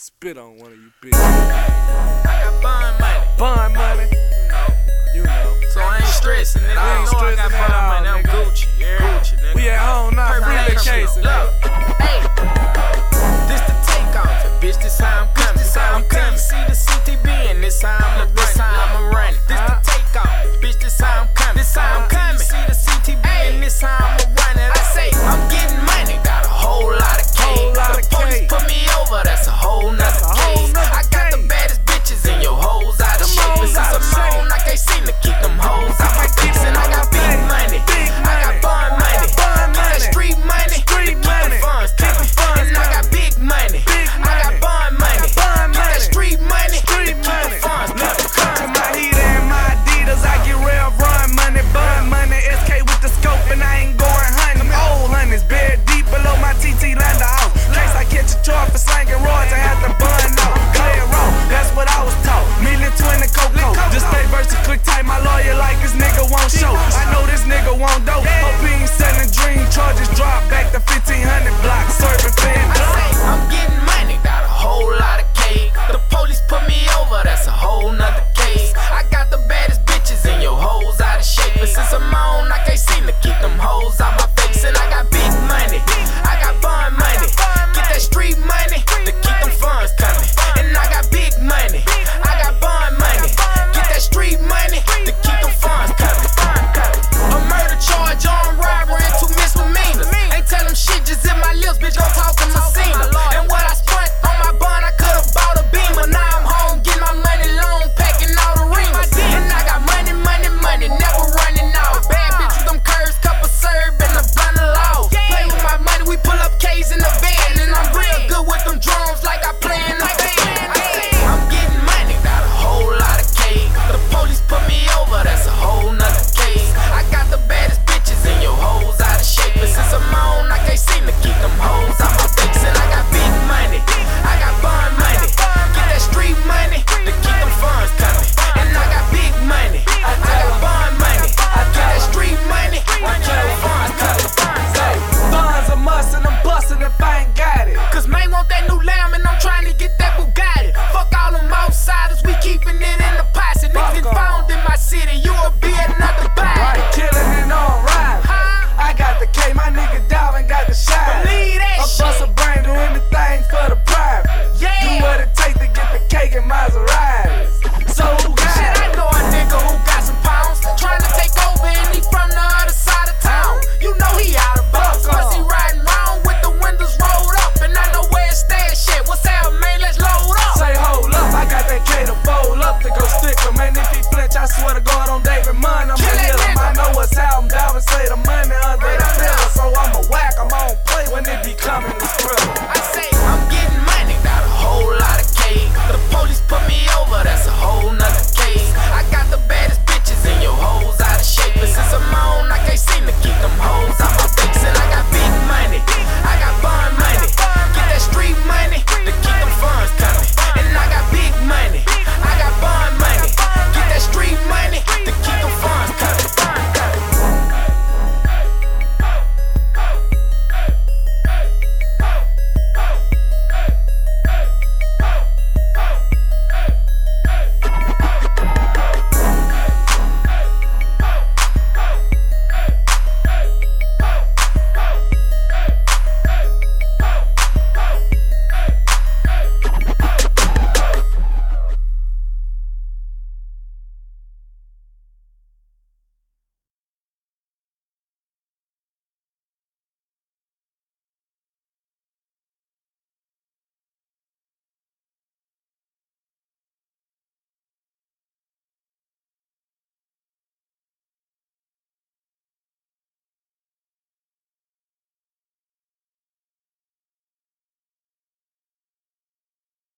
spit on one of you bitches. I got bond money. Bond money. You know. So I ain't stressing, nigga. I ain't stressing I got bond money. I'm Gucci. Yeah. Gucci, nigga. We at home now, free vacation. Look, hey, this the takeoff. Bitch, this how I'm